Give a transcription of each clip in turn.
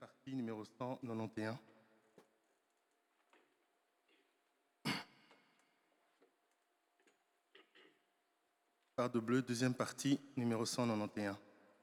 partie numéro 191. Fardeau bleu, deuxième partie, numéro 191.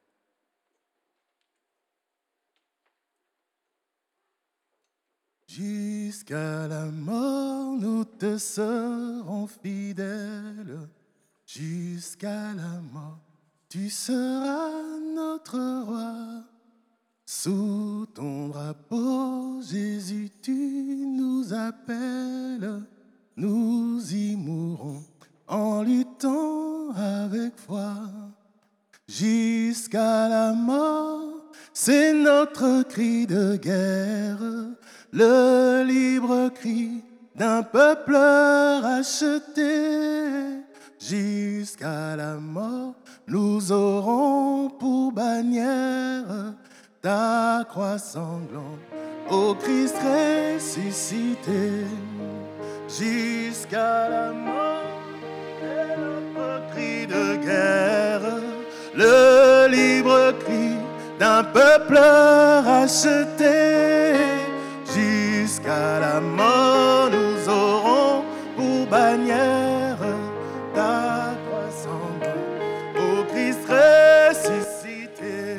Jusqu'à la mort, nous te serons fidèles. Jusqu'à la mort, tu seras notre roi. Sous ton drapeau, Jésus, tu nous appelles. Nous y mourrons en luttant avec foi. Jusqu'à la mort, c'est notre cri de guerre, le libre cri d'un peuple racheté. Jusqu'à la mort, nous aurons pour bannière ta croix sanglante, ô Christ ressuscité. Jusqu'à la mort, c'est notre cri de guerre, le libre cri d'un peuple racheté. Jusqu'à la mort, nous aurons pour bannière ta croix sanglante, ô Christ ressuscité.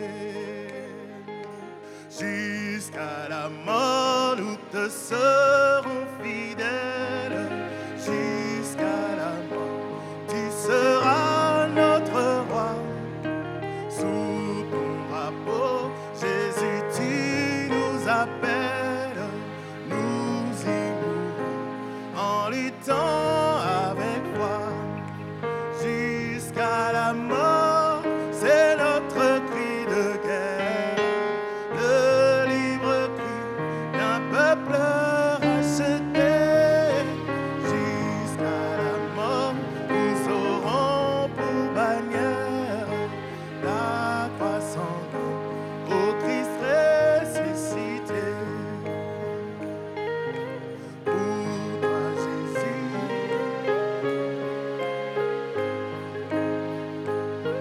Jusqu'à la mort, nous te serons fidèles. Jusqu'à la mort, tu seras notre roi. Sous ton drapeau, Jésus, tu nous appelles. Nous y mourons en luttant avec toi. Jusqu'à la mort, c'est notre cri de guerre, le libre cri d'un peuple racheté. Jusqu'à la mort, nous aurons pour bannière la croix sanglante, ô Christ ressuscité. Pour toi, Jésus,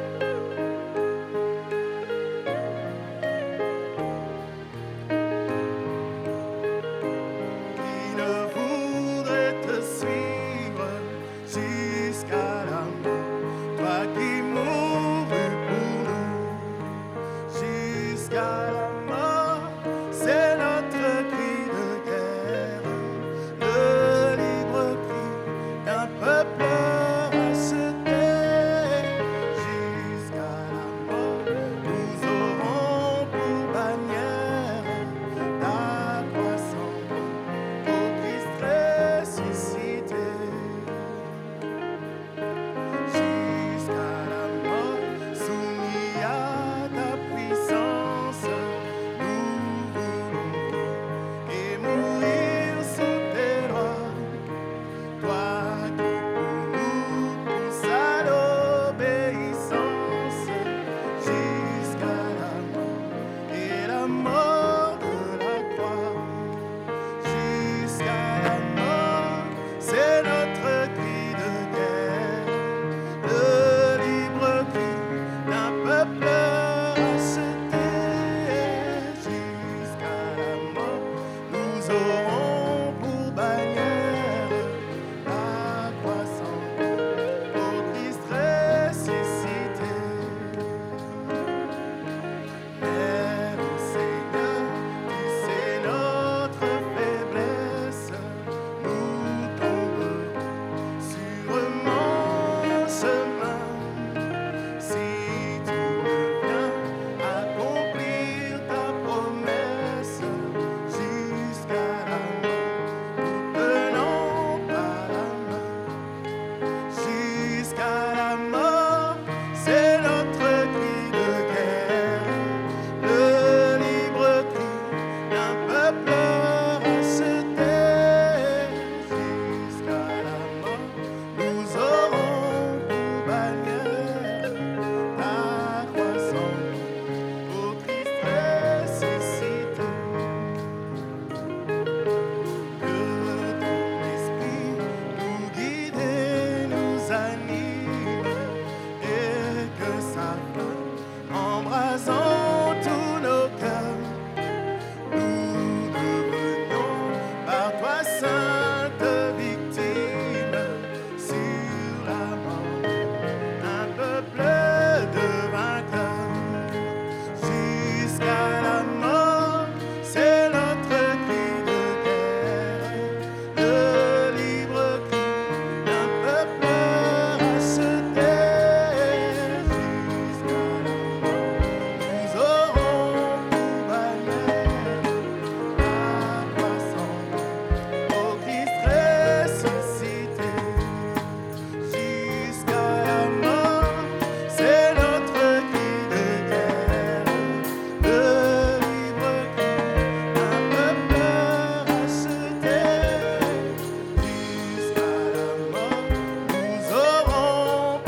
Nous aurons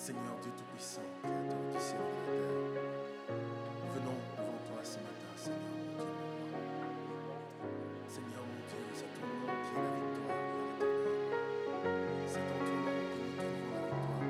Seigneur Dieu Tout-Puissant, Créateur du ciel et de la terre, venons devant toi ce matin, Seigneur mon Dieu, mon roi. Seigneur mon Dieu, c'est ton nom qui est la victoire, Père éternel. C'est en ton nom que nous trouvons la victoire,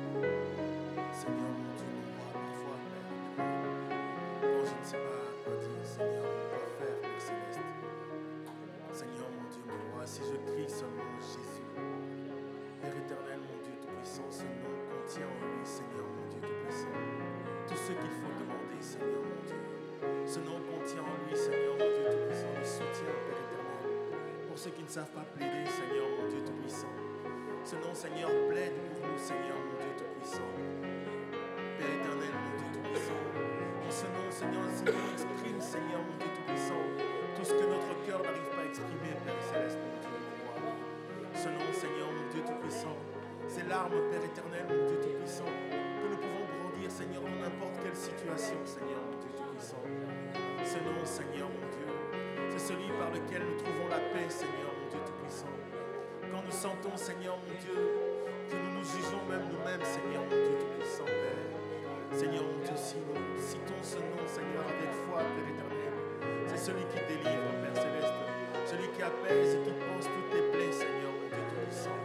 Père. Seigneur mon Dieu, mon roi, parfois, Père éternel, quand je ne sais pas quoi dire, Seigneur, quoi faire, Père céleste. Seigneur mon Dieu, mon roi, si je crie seulement Jésus, Père éternel, mon Dieu Tout-Puissant, ce nom contient en lui, Seigneur mon Dieu Tout-Puissant, tout ce qu'il faut demander, Seigneur mon Dieu. Ce nom contient en lui, Seigneur mon Dieu Tout-Puissant, le soutien, Père éternel, pour ceux qui ne savent pas plaider, Seigneur mon Dieu Tout-Puissant. Ce nom, Seigneur, plaide pour nous, Seigneur mon Dieu Tout-Puissant. Père éternel, mon Dieu Tout-Puissant, en ce nom, Seigneur, exprime, Seigneur mon Dieu Tout-Puissant, tout ce que notre cœur n'arrive pas à exprimer, Père céleste, mon Dieu, mon roi. Ce nom, Seigneur, mon Dieu Tout-Puissant, c'est l'arme, Père éternel, mon Dieu Tout-Puissant, que nous pouvons brandir, Seigneur, dans n'importe quelle situation, Seigneur, mon Dieu Tout-Puissant. Ce nom, Seigneur, mon Dieu, c'est celui par lequel nous trouvons la paix, Seigneur, mon Dieu Tout-Puissant. Quand nous sentons, Seigneur, mon Dieu, que nous nous jugeons même nous-mêmes, Seigneur, mon Dieu Tout-Puissant, Père. Seigneur, mon Dieu, si nous citons ce nom, Seigneur, avec foi, Père éternel, c'est celui qui délivre, Père céleste, celui qui apaise et qui pense toutes les plaies, Seigneur, mon Dieu Tout-Puissant.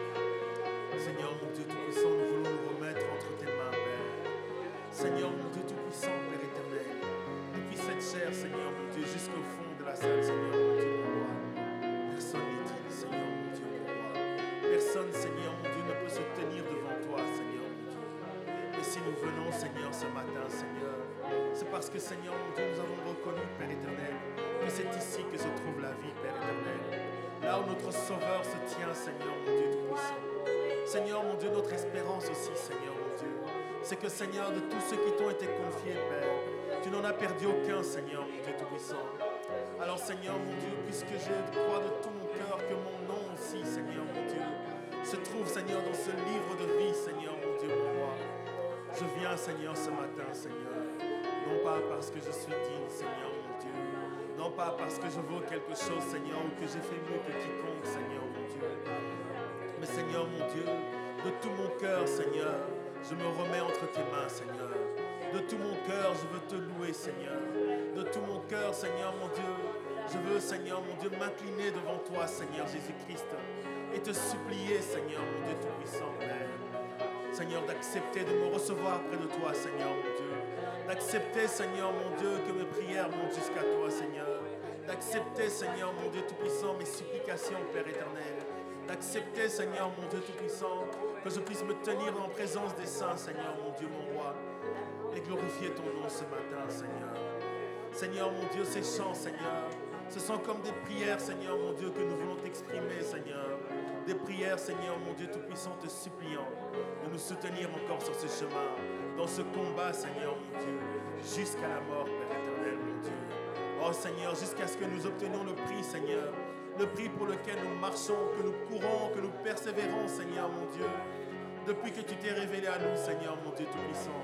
Seigneur, mon Dieu Tout-Puissant, nous voulons nous remettre entre tes mains, Père. Seigneur, mon Dieu Tout-Puissant, Père éternel, depuis cette chair, Seigneur, mon Dieu, jusqu'au fond de la salle, Seigneur, mon Dieu, mon roi. Personne n'est digne, Seigneur, mon Dieu, mon roi. Personne, Seigneur, mon Dieu, ne peut se tenir devant toi, Seigneur, mon Dieu. Et si nous venons, Seigneur, ce matin, Seigneur, c'est parce que, Seigneur, mon Dieu, nous avons reconnu, Père éternel, que c'est ici que se trouve la vie, Père éternel. Là où notre Sauveur se tient, Seigneur, mon Dieu Tout-Puissant. Seigneur, mon Dieu, notre espérance aussi, Seigneur, mon Dieu, c'est que, Seigneur, de tous ceux qui t'ont été confiés, Père, tu n'en as perdu aucun, Seigneur, mon Dieu Tout-Puissant. Alors, Seigneur, mon Dieu, puisque je crois de tout mon cœur que mon nom aussi, Seigneur, mon Dieu, se trouve, Seigneur, dans ce livre de vie, Seigneur, mon Dieu, mon roi. Je viens, Seigneur, ce matin, Seigneur, non pas parce que je suis digne, Seigneur, mon Dieu, non pas parce que je vaux quelque chose, Seigneur, ou que j'ai fait mieux que quiconque, Seigneur, mon Dieu. Mais Seigneur, mon Dieu, de tout mon cœur, Seigneur, je me remets entre tes mains, Seigneur. De tout mon cœur, je veux te louer, Seigneur. De tout mon cœur, Seigneur, mon Dieu, je veux, Seigneur, mon Dieu, m'incliner devant toi, Seigneur Jésus-Christ, et te supplier, Seigneur, mon Dieu Tout-Puissant, Père. Seigneur, d'accepter de me recevoir près de toi, Seigneur, mon Dieu. D'accepter, Seigneur, mon Dieu, que mes prières montent jusqu'à toi, Seigneur. D'accepter, Seigneur, mon Dieu Tout-Puissant, mes supplications, Père éternel. D'accepter, Seigneur, mon Dieu Tout-Puissant, que je puisse me tenir en présence des saints, Seigneur, mon Dieu, mon roi, et glorifier ton nom ce matin, Seigneur. Seigneur, mon Dieu, ces chants, Seigneur, ce sont comme des prières, Seigneur, mon Dieu, que nous voulons t'exprimer, Seigneur. Des prières, Seigneur, mon Dieu Tout-Puissant, te suppliant de nous soutenir encore sur ce chemin, dans ce combat, Seigneur, mon Dieu, jusqu'à la mort, Père éternel, mon Dieu. Oh, Seigneur, jusqu'à ce que nous obtenions le prix, Seigneur, le prix pour lequel nous marchons, que nous courons, que nous persévérons, Seigneur, mon Dieu, depuis que tu t'es révélé à nous, Seigneur, mon Dieu Tout-Puissant.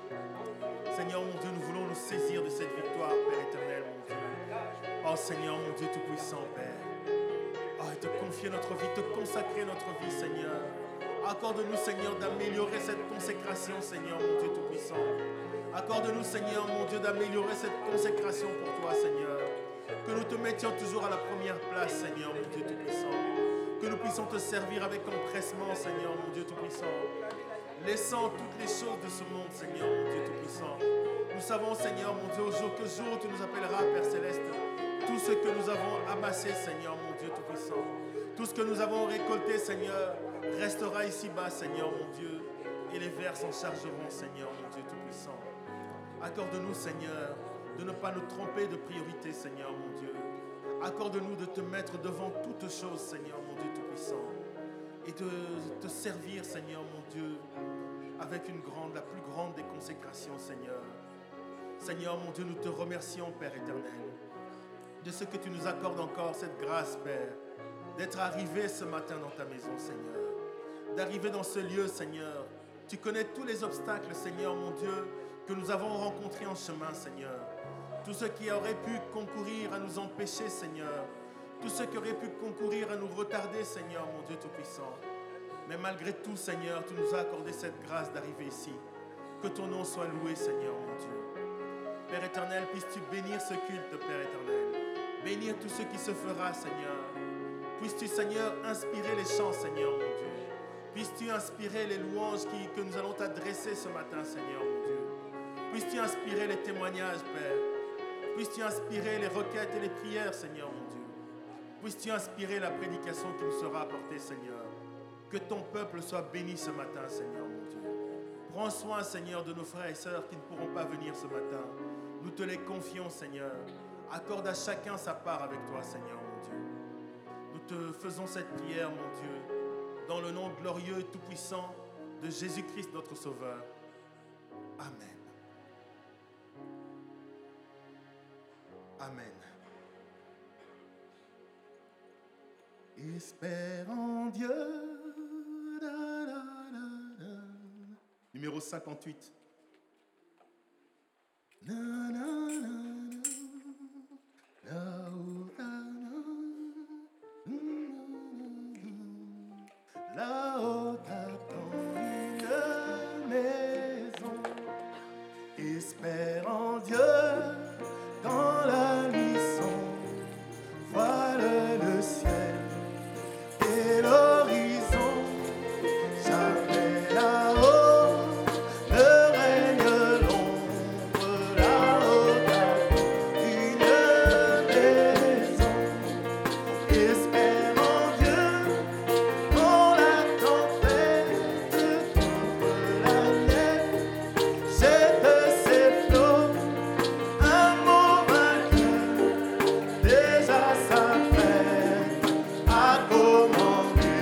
Seigneur, mon Dieu, nous voulons nous saisir de cette victoire, Père éternel, mon Dieu. Oh, Seigneur, mon Dieu Tout-Puissant, Père. Oh, et te confier notre vie, te consacrer notre vie, Seigneur. Accorde-nous, Seigneur, d'améliorer cette consécration, Seigneur, mon Dieu Tout-Puissant. Accorde-nous, Seigneur, mon Dieu, d'améliorer cette consécration pour toi, Seigneur. Que nous te mettions toujours à la première place, Seigneur, mon Dieu Tout-Puissant. Que nous puissions te servir avec empressement, Seigneur, mon Dieu Tout-Puissant. Laissant toutes les choses de ce monde, Seigneur, mon Dieu Tout-Puissant. Nous savons, Seigneur, mon Dieu, au jour que jour, tu nous appelleras, Père Céleste. Tout ce que nous avons amassé, Seigneur, mon Dieu Tout-Puissant. Tout ce que nous avons récolté, Seigneur, restera ici-bas, Seigneur, mon Dieu. Et les vers s'en chargeront, Seigneur, mon Dieu Tout-Puissant. Accorde-nous, Seigneur, de ne pas nous tromper de priorité, Seigneur, mon Dieu. Accorde-nous de te mettre devant toutes choses, Seigneur, mon Dieu Tout-Puissant. Et de te servir, Seigneur, mon Dieu, avec la plus grande des consécrations, Seigneur. Seigneur, mon Dieu, nous te remercions, Père éternel, de ce que tu nous accordes encore, cette grâce, Père, d'être arrivé ce matin dans ta maison, Seigneur. D'arriver dans ce lieu, Seigneur. Tu connais tous les obstacles, Seigneur, mon Dieu, que nous avons rencontrés en chemin, Seigneur. Tout ce qui aurait pu concourir à nous empêcher, Seigneur. Tout ce qui aurait pu concourir à nous retarder, Seigneur, mon Dieu Tout-Puissant. Mais malgré tout, Seigneur, tu nous as accordé cette grâce d'arriver ici. Que ton nom soit loué, Seigneur, mon Dieu. Père éternel, puisses-tu bénir ce culte, Père éternel. Bénir tout ce qui se fera, Seigneur. Puisses-tu, Seigneur, inspirer les chants, Seigneur, mon Dieu. Puisses-tu inspirer les louanges que nous allons t'adresser ce matin, Seigneur, mon Dieu. Puisses-tu inspirer les témoignages, Père. Puisses-tu inspirer les requêtes et les prières, Seigneur, mon Dieu. Puisses-tu inspirer la prédication qui nous sera apportée, Seigneur. Que ton peuple soit béni ce matin, Seigneur, mon Dieu. Prends soin, Seigneur, de nos frères et sœurs qui ne pourront pas venir ce matin. Nous te les confions, Seigneur. Accorde à chacun sa part avec toi, Seigneur, mon Dieu. Nous te faisons cette prière, mon Dieu, dans le nom glorieux et tout-puissant de Jésus-Christ, notre Sauveur. Amen. Amen. Espère en Dieu. Da, da, da, da. Numéro 58. Na, na, na, na. Là-haut, là-haut t'attend une maison. Espère en Dieu quand la nuit sombre voile le ciel et l'horizon. Jamais là-haut ne règne l'ombre. Là-haut t'attend une maison. Espère en Dieu quand la tempête couvre la neige. Jette ses flots, un mot vainqueur déjà s'apprête à commander.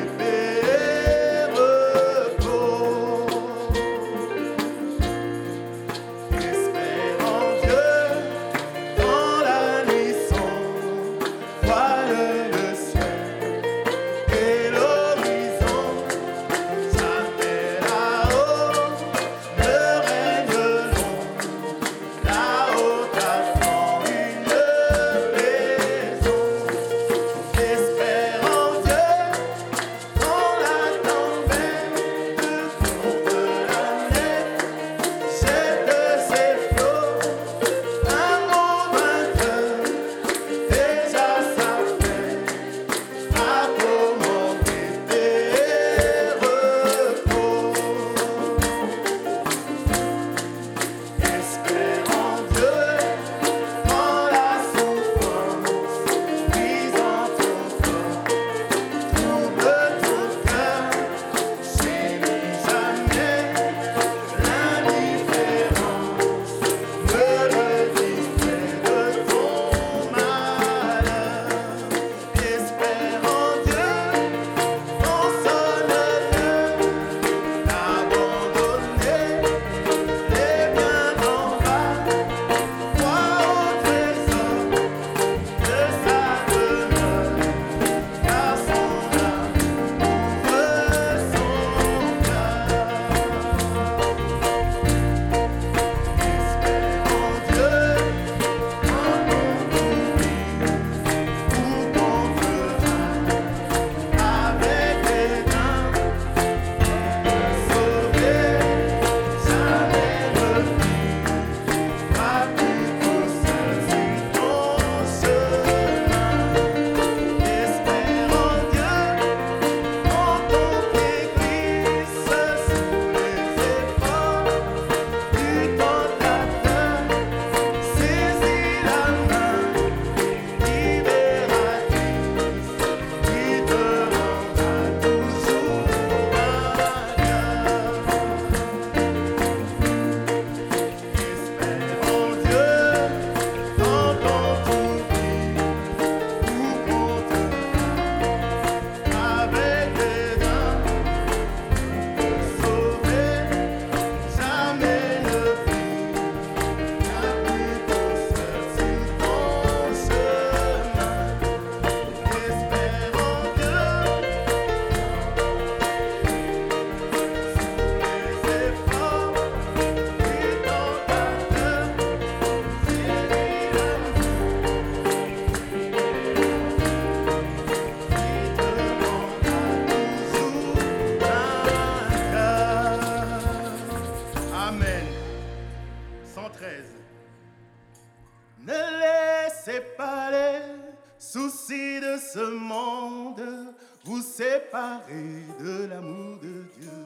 séparer de l'amour de Dieu.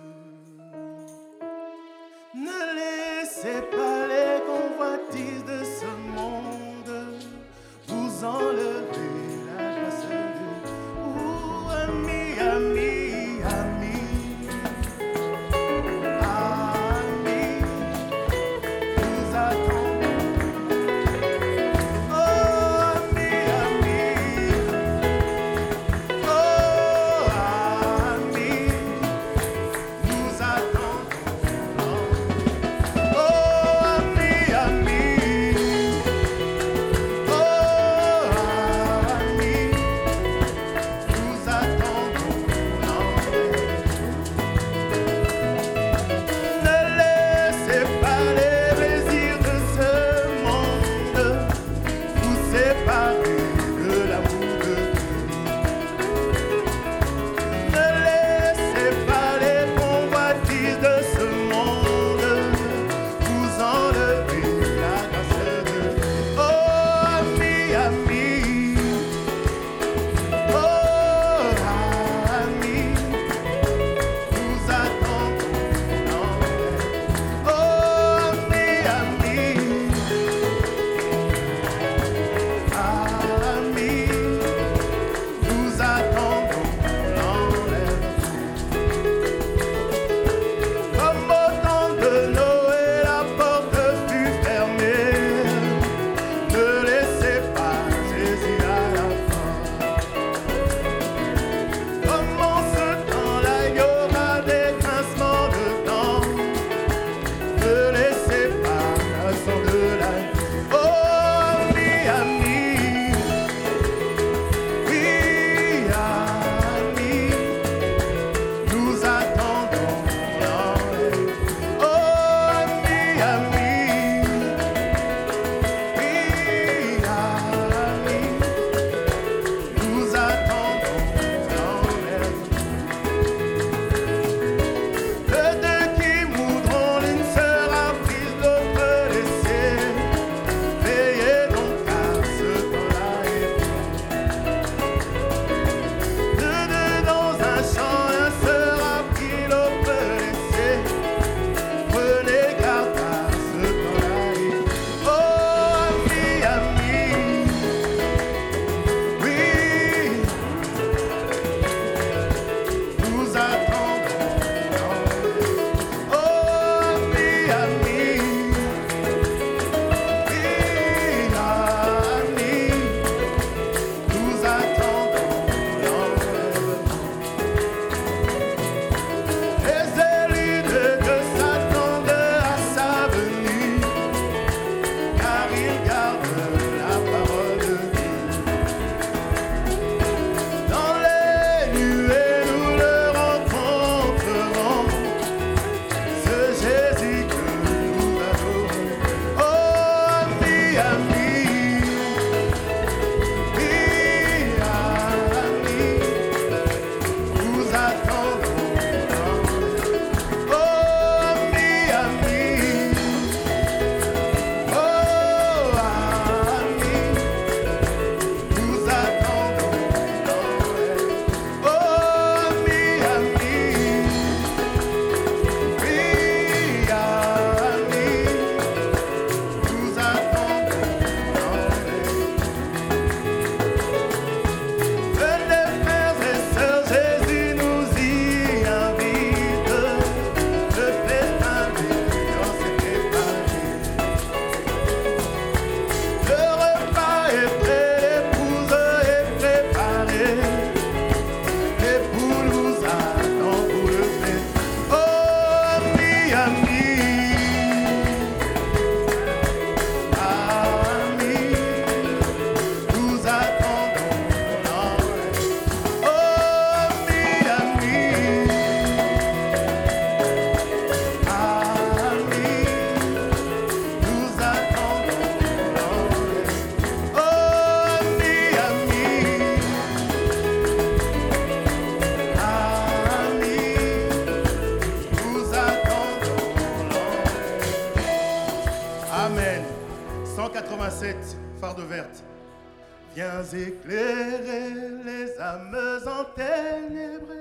Ne laissez pas les convoitises de ce monde vous enlever la grâce de Dieu. Ouh, ami, ami, ami, ami, nous attendons. Oh, ami, ami, oh, ami, nous attendons. Oh, ami, ami, oh, ami, nous attendons l'envers. Ne laissez pas les plaisirs de ce monde vous séparer de l'amour de Dieu. Ne laissez pas les convoitises de ce monde vous enlever la grâce de Dieu. Oh, ami, ami, oh, ami, nous attendons l'envers. Oh, ami, ami, ami, nous attendons l'enlèvement. Comme au temps de Noé, la porte fut fermée. Ne laissez pas Jésus à la fin. Comme en ce temps-là, il y aura des grincements de dents. Ne laissez pas la sang de la vie. Oh, ami, ami, oui, ami, nous attendons l'enlèvement. Oh, ami, ami, oui, ami, nous attendons l'enlèvement. De deux qui mourront, l'une sera prise, l'autre laissée. Veillez donc à ce temps-là et de deux dans un champ, un sera pris, l'autre laissé. Prenez garde à ce temps-là et oh, ami, ami, oui, nous attendons l'enlèvement. Oh, ami, ami, oui, ami, nous attendons l'enlèvement. Les élus de Dieu s'attendent à sa venue, car ils gardent la parole de Dieu. Dans les nuées, nous le rencontrerons, ce Jésus que nous adorons. Oh, ami, ami, oui, ami, nous attendons l'enlèvement. Oh, ami, ami, oh, ami, nous attendons l'enlèvement. Oh, ami, ami, oui, ami, nous attendons l'enlèvement. Venez, frères et sœurs, Jésus nous y invite. Le festin d'Élias s'est préparé. Le repas est prêt, l'épouse est préparée. L'époux nous attend pour le festin. Oh, ami, ami, ami, nous attendons l'enlèvement. Oh, ami, ami, ami, nous attendons l'enlèvement. Oh, ami, ami, ami, nous attendons l'enlèvement. Amen. 187, farde verte. Viens éclairer les âmes en ténèbres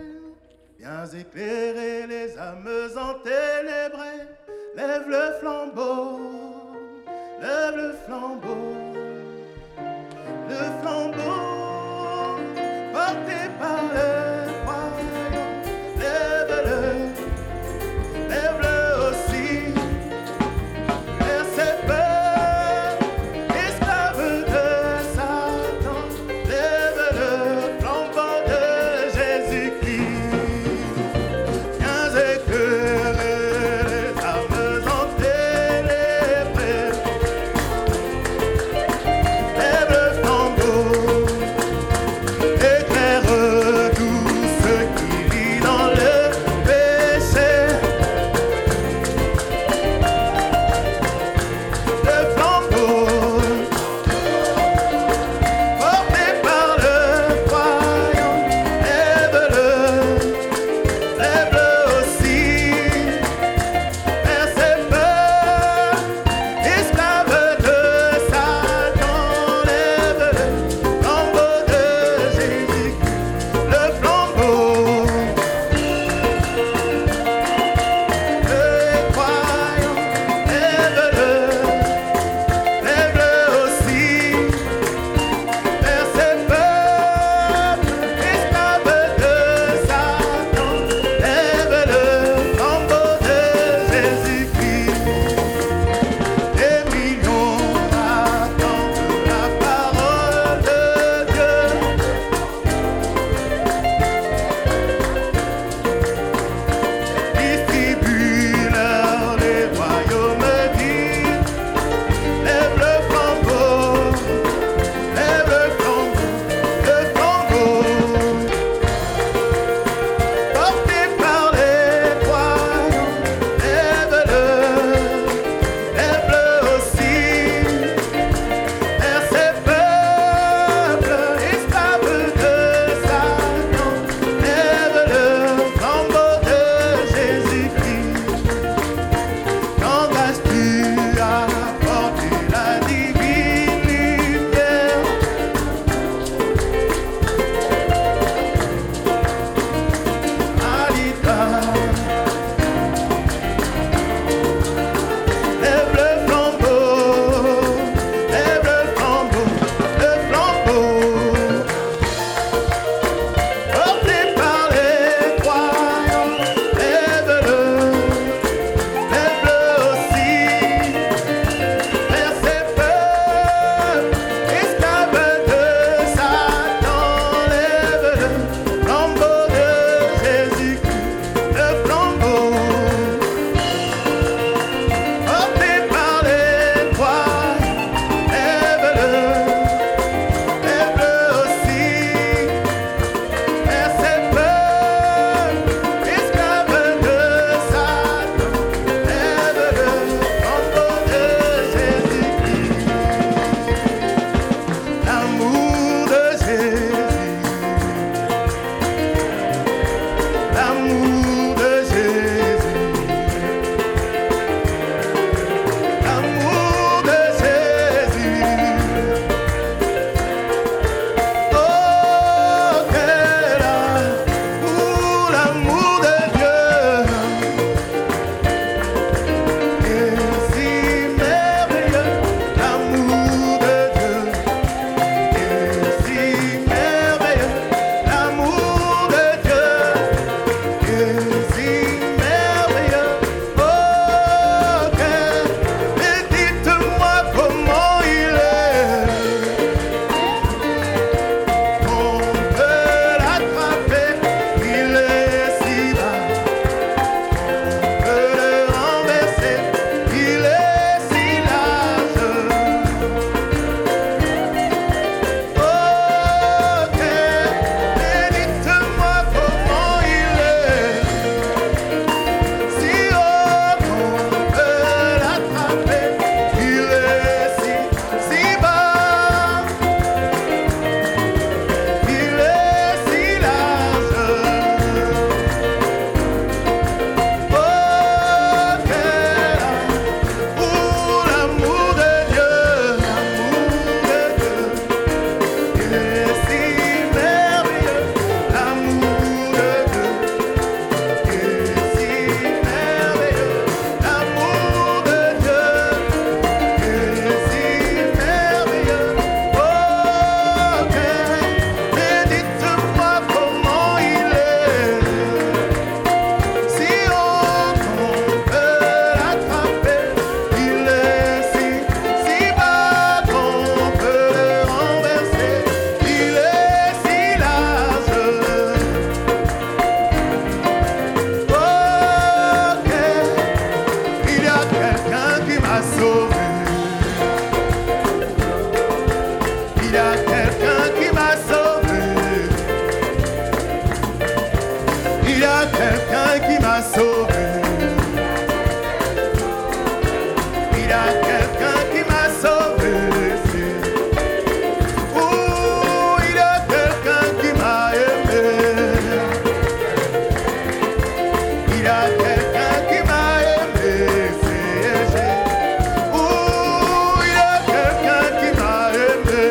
Viens éclairer les âmes enténébrées. Lève le flambeau, lève le flambeau. Le flambeau porté par le croyant. Lève-le, lève-le aussi. Vers ces peurs, esclaves de Satan. Lève le flambeau de Jésus-Christ. Viens éclairer les âmes enténébrées. Lève le flambeau. y a quelqu'un qui m'a sauvé. Il y a quelqu'un qui m'a sauvé. Oh, il y a quelqu'un qui m'a aimé. Il y a quelqu'un qui m'a aimé. Oh, il y a quelqu'un qui m'a aimé.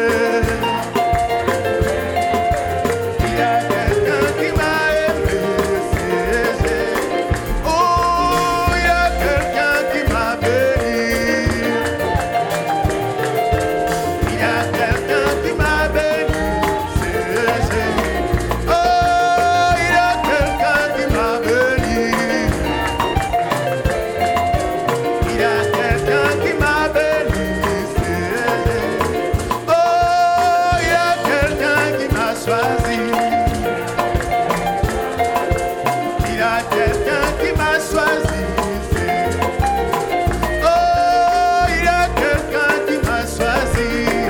Il y a quelqu'un qui m'a aimé. Oh, il y a quelqu'un qui m'a béni. Il y a quelqu'un qui m'a béni. Oh, il y a quelqu'un qui m'a béni. Il y a quelqu'un qui m'a béni. Oh, il y a quelqu'un qui m'a choisi. Il y a quelqu'un qui m'a choisi. Oh, il y a quelqu'un qui m'a choisi.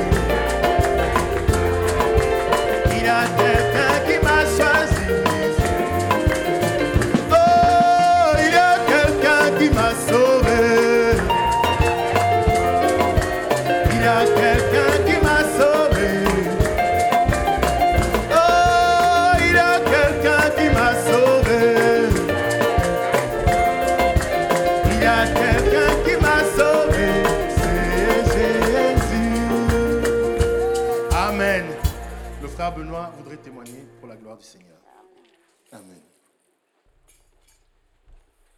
Il y a quelqu'un qui m'a choisi. Oh, il y a quelqu'un qui m'a sauvé. Il y a quelqu'un qui m'a sauvé. Oh, il y a quelqu'un qui m'a sauvé. Il y a quelqu'un qui m'a sauvé. C'est Jésus. Amen. Le frère Benoît voudrait témoigner pour la gloire du Seigneur. Amen.